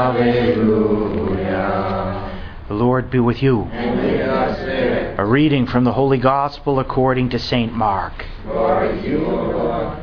Hallelujah. The Lord be with you. And with your spirit. A reading from the Holy Gospel according to St. Mark. Glory to you, Lord.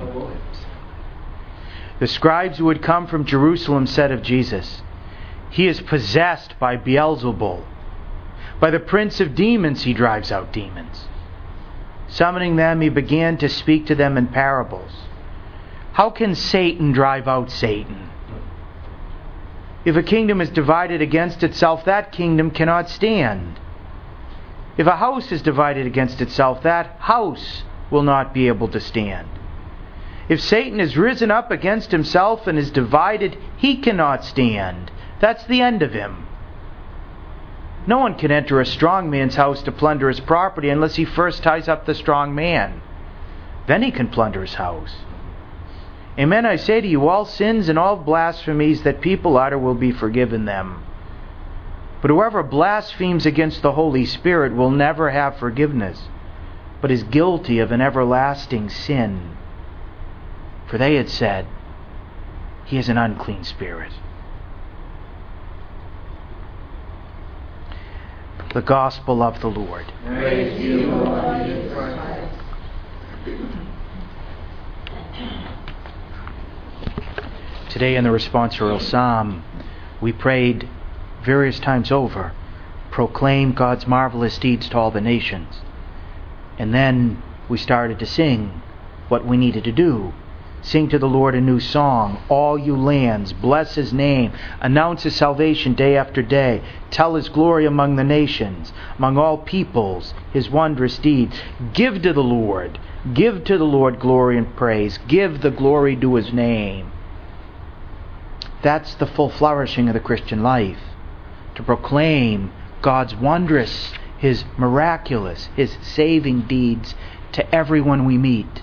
The scribes who had come from Jerusalem said of Jesus, "He is possessed by Beelzebul. By the prince of demons he drives out demons." Summoning them, he began to speak to them in parables. "How can Satan drive out Satan? If a kingdom is divided against itself, that kingdom cannot stand. If a house is divided against itself, that house will not be able to stand. If Satan is risen up against himself and is divided, he cannot stand. That's the end of him. No one can enter a strong man's house to plunder his property unless he first ties up the strong man. Then he can plunder his house. Amen, I say to you, all sins and all blasphemies that people utter will be forgiven them. But whoever blasphemes against the Holy Spirit will never have forgiveness, but is guilty of an everlasting sin." For they had said, "He is an unclean spirit." The Gospel of the Lord. Praise you, Lord Jesus Christ. Today in the responsorial psalm, we prayed various times over, "Proclaim God's marvelous deeds to all the nations." And then we started to sing what we needed to do. Sing to the Lord a new song, all you lands, bless His name, announce His salvation day after day, tell His glory among the nations, among all peoples, His wondrous deeds. Give to the Lord glory and praise, give the glory to His name. That's the full flourishing of the Christian life, to proclaim God's wondrous, His miraculous, His saving deeds to everyone we meet.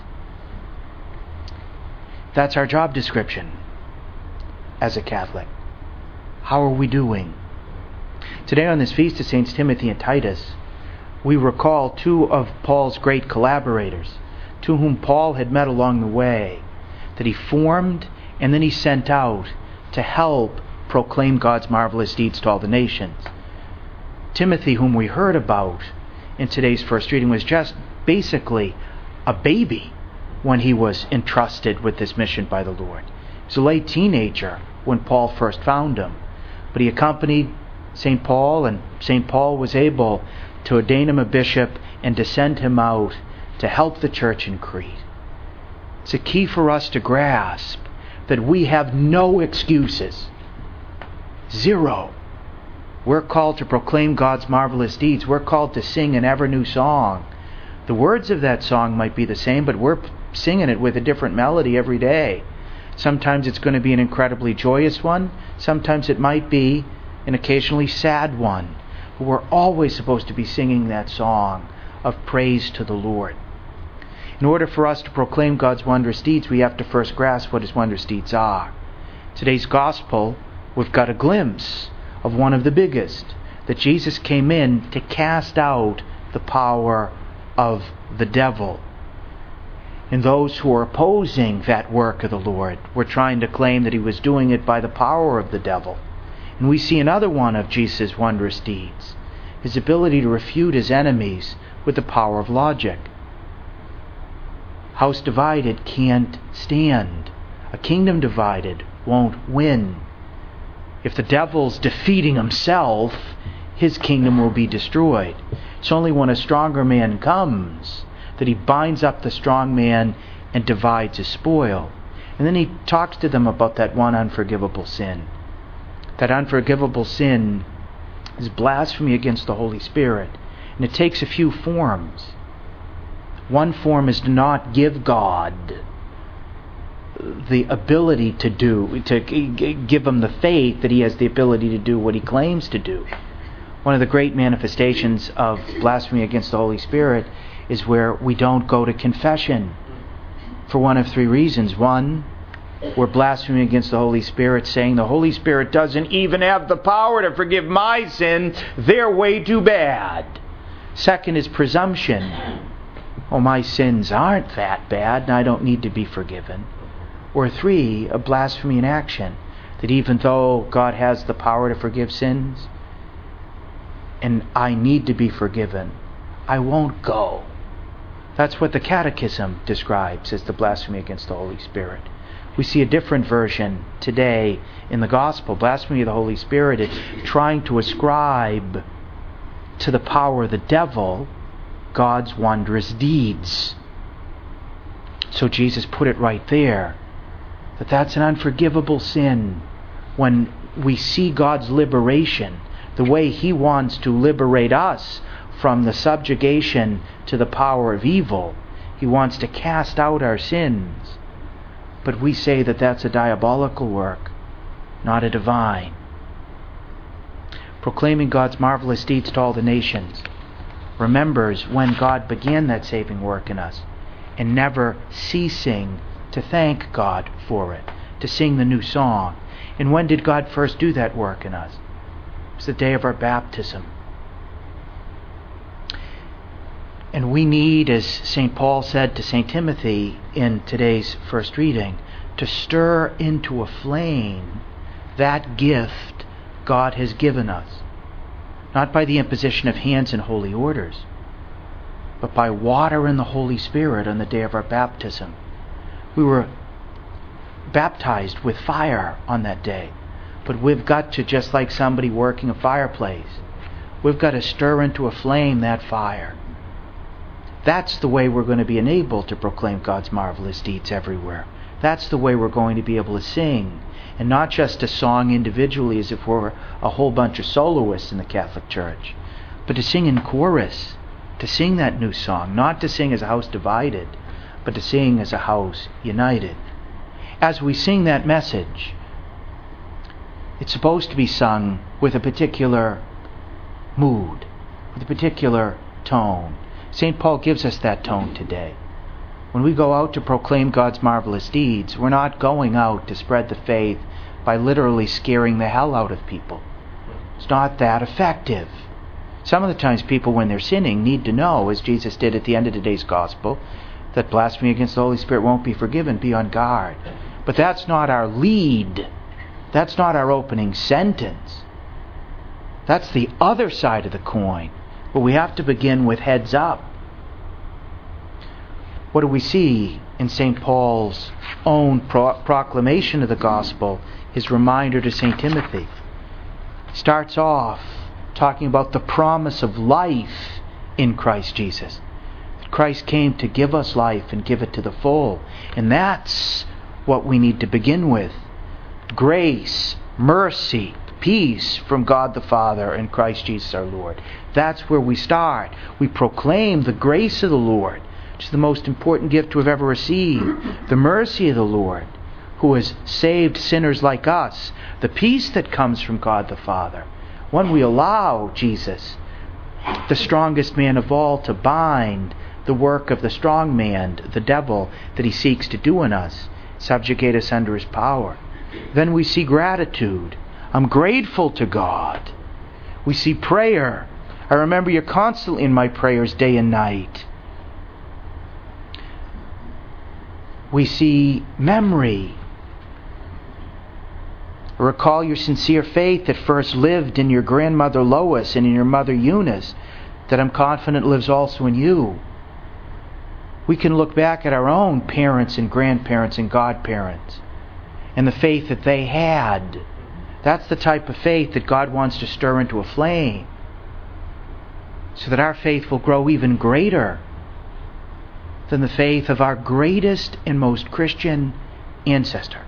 That's our job description as a Catholic. How are we doing? Today on this feast of Saints Timothy and Titus, we recall two of Paul's great collaborators, to whom Paul had met along the way, that he formed and then he sent out to help proclaim God's marvelous deeds to all the nations. Timothy, whom we heard about in today's first reading, was just basically a baby when he was entrusted with this mission by the Lord. He was a late teenager when Paul first found him, but he accompanied St. Paul, and St. Paul was able to ordain him a bishop and to send him out to help the church in Crete. It's a key for us to grasp that we have no excuses. Zero. We're called to proclaim God's marvelous deeds. We're called to sing an ever new song. The words of that song might be the same, but we're singing it with a different melody every day. Sometimes it's going to be an incredibly joyous one. Sometimes it might be an occasionally sad one. But we're always supposed to be singing that song of praise to the Lord. In order for us to proclaim God's wondrous deeds, we have to first grasp what His wondrous deeds are. Today's Gospel, we've got a glimpse of one of the biggest, that Jesus came in to cast out the power of the devil. And those who are opposing that work of the Lord were trying to claim that He was doing it by the power of the devil. And we see another one of Jesus' wondrous deeds, His ability to refute His enemies with the power of logic. House divided can't stand. A kingdom divided won't win. If the devil's defeating himself, his kingdom will be destroyed. It's only when a stronger man comes that he binds up the strong man and divides his spoil. And then he talks to them about that one unforgivable sin. That unforgivable sin is blasphemy against the Holy Spirit. And it takes a few forms. One form is to not give God the ability to give Him the faith that He has the ability to do what He claims to do. One of the great manifestations of blasphemy against the Holy Spirit is where we don't go to confession for one of three reasons. One, we're blaspheming against the Holy Spirit, saying the Holy Spirit doesn't even have the power to forgive my sin. They're way too bad. Second is presumption. Oh, my sins aren't that bad and I don't need to be forgiven. Or three, a blasphemy in action. That even though God has the power to forgive sins, and I need to be forgiven, I won't go. That's what the Catechism describes as the blasphemy against the Holy Spirit. We see a different version today in the Gospel. Blasphemy of the Holy Spirit is trying to ascribe to the power of the devil God's wondrous deeds. So Jesus put it right there, that that's an unforgivable sin. When we see God's liberation, the way He wants to liberate us from the subjugation to the power of evil, He wants to cast out our sins. But we say that that's a diabolical work, not a divine. Proclaiming God's marvelous deeds to all the nations remembers when God began that saving work in us, and never ceasing to thank God for it, to sing the new song. And when did God first do that work in us? It was the day of our baptism. And we need, as St. Paul said to St. Timothy in today's first reading, to stir into a flame that gift God has given us. Not by the imposition of hands and holy orders, but by water and the Holy Spirit on the day of our baptism. We were baptized with fire on that day, but we've got to, just like somebody working a fireplace, we've got to stir into a flame that fire. That's the way we're going to be enabled to proclaim God's marvelous deeds everywhere. That's the way we're going to be able to sing. And not just a song individually as if we're a whole bunch of soloists in the Catholic Church, but to sing in chorus, to sing that new song, not to sing as a house divided, but to sing as a house united. As we sing that message, it's supposed to be sung with a particular mood, with a particular tone. St. Paul gives us that tone today. When we go out to proclaim God's marvelous deeds, we're not going out to spread the faith by literally scaring the hell out of people. It's not that effective. Some of the times people, when they're sinning, need to know, as Jesus did at the end of today's Gospel, that blasphemy against the Holy Spirit won't be forgiven. Be on guard. But that's not our lead. That's not our opening sentence. That's the other side of the coin. But we have to begin with heads up. What do we see in St. Paul's own proclamation of the gospel, his reminder to St. Timothy? He starts off talking about the promise of life in Christ Jesus. That Christ came to give us life and give it to the full. And that's what we need to begin with. Grace, mercy, peace from God the Father and Christ Jesus our Lord. That's where we start. We proclaim the grace of the Lord, which is the most important gift we've ever received. The mercy of the Lord, who has saved sinners like us. The peace that comes from God the Father. When we allow Jesus, the strongest man of all, to bind the work of the strong man, the devil, that he seeks to do in us, subjugate us under his power. Then we see gratitude. I'm grateful to God. We see prayer. I remember you constantly in my prayers day and night. We see memory. Recall your sincere faith that first lived in your grandmother Lois and in your mother Eunice, that I'm confident lives also in you. We can look back at our own parents and grandparents and godparents and the faith that they had. That's the type of faith that God wants to stir into a flame, so that our faith will grow even greater than the faith of our greatest and most Christian ancestor.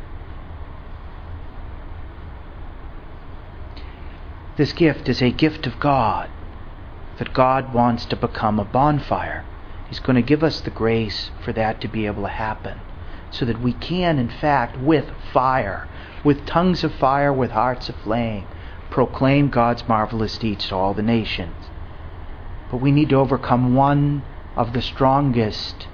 This gift is a gift of God, that God wants to become a bonfire. He's going to give us the grace for that to be able to happen, so that we can, in fact, with fire, with tongues of fire, with hearts of flame, proclaim God's marvelous deeds to all the nations. But we need to overcome one of the strongest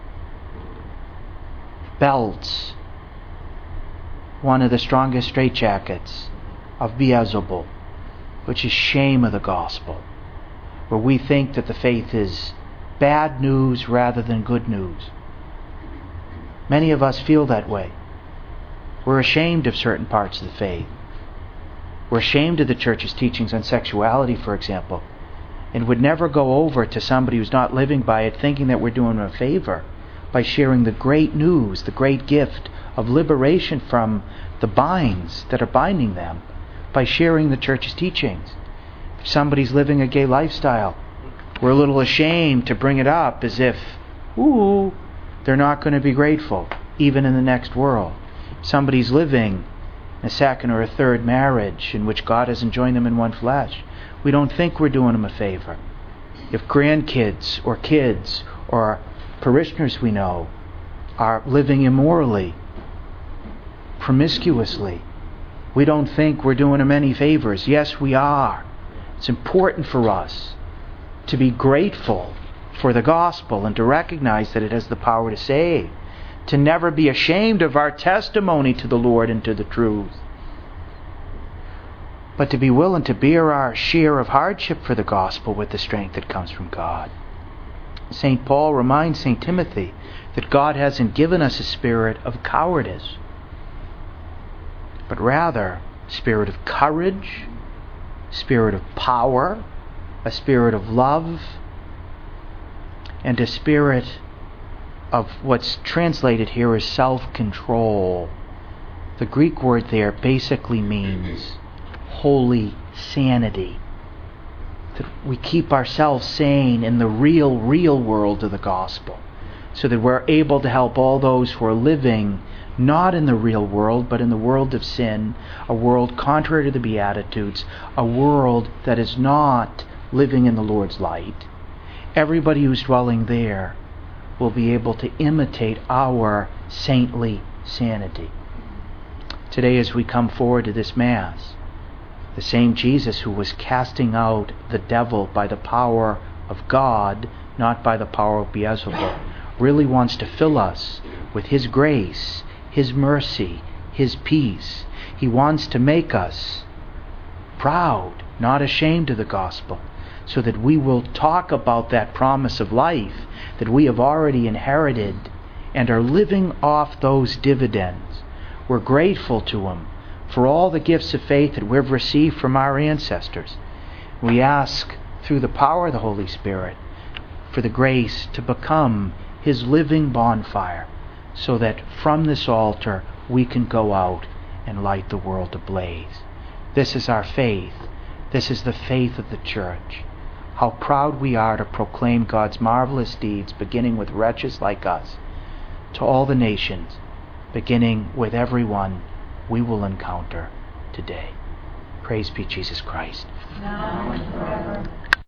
belts, one of the strongest straitjackets of Beelzebul, which is shame of the gospel, where we think that the faith is bad news rather than good news. Many of us feel that way. We're ashamed of certain parts of the faith. We're ashamed of the church's teachings on sexuality, for example, and would never go over to somebody who's not living by it thinking that we're doing them a favor by sharing the great news, the great gift of liberation from the binds that are binding them, by sharing the church's teachings. If somebody's living a gay lifestyle, we're a little ashamed to bring it up as if, they're not going to be grateful, even in the next world. If somebody's living a second or a third marriage in which God hasn't joined them in one flesh, we don't think we're doing them a favor. If grandkids or kids or parishioners we know are living immorally, promiscuously, we don't think we're doing them any favors. Yes, we are. It's important for us to be grateful for the gospel and to recognize that it has the power to save, to never be ashamed of our testimony to the Lord and to the truth, but to be willing to bear our share of hardship for the gospel with the strength that comes from God. St. Paul reminds St. Timothy that God hasn't given us a spirit of cowardice, but rather a spirit of courage, a spirit of power, a spirit of love, and a spirit of what's translated here as self-control. The Greek word there basically means holy sanity. That we keep ourselves sane in the real world of the gospel, so that we're able to help all those who are living not in the real world, but in the world of sin, a world contrary to the Beatitudes, a world that is not living in the Lord's light. Everybody who's dwelling there will be able to imitate our saintly sanity. Today, as we come forward to this Mass, the same Jesus who was casting out the devil by the power of God, not by the power of Beelzebub, really wants to fill us with His grace, His mercy, His peace. He wants to make us proud, not ashamed of the gospel, so that we will talk about that promise of life that we have already inherited and are living off those dividends. We're grateful to Him for all the gifts of faith that we've received from our ancestors. We ask, through the power of the Holy Spirit, for the grace to become His living bonfire, so that from this altar we can go out and light the world ablaze. This is our faith. This is the faith of the Church. How proud we are to proclaim God's marvelous deeds, beginning with wretches like us, to all the nations, beginning with everyone we will encounter today. Praise be Jesus Christ. Now